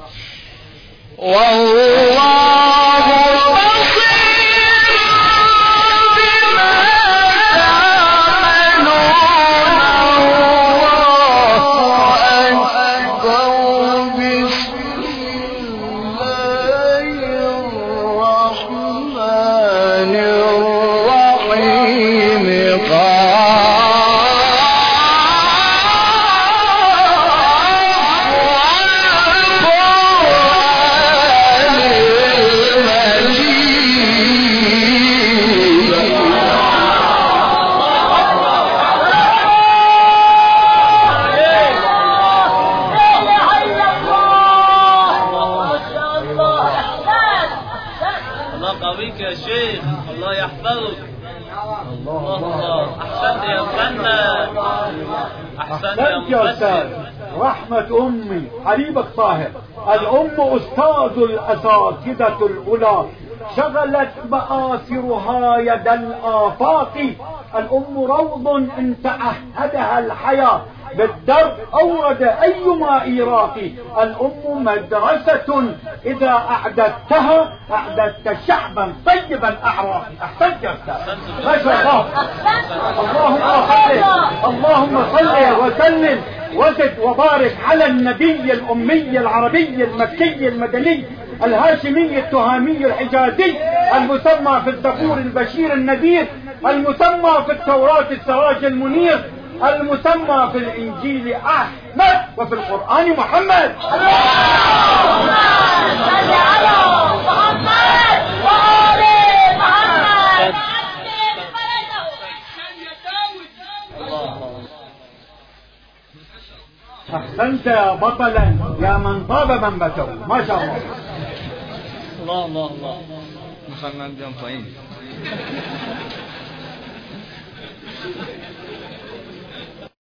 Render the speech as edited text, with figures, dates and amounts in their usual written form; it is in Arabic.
والله بصير بما تعملون الله أكبر بسم الله الرحمن الرحيم يا شيخ الله يحفظك. الله احسنت يا فنان، احسنت يا استاذ. رحمة امي حبيبك طاهر، الام استاذ الاساتذة الاولى، شغلت مآثرها يد الآفاق. الام روض ان تعهدها الحياة، بالدرب أورد أيما إيراقي. الأم مدرسة إذا أعددتها أعددت شعبا طيبا أعراقي. أحسنت يا أستاذ، ما شاء الله. اللهم صل وسلم وزد وبارك على النبي الأمي العربي المكي المدني الهاشمي التهامي الحجازي، المسمى في الزبور البشير النذير، المسمى في التوراة السراج المنير، المسمى في الإنجيل أحمد، وفي القرآن محمد. اللهم صل على محمد وآل محمد. أحسنت يا بطلا يا من طاب منبته، ما شاء الله. الله الله الله.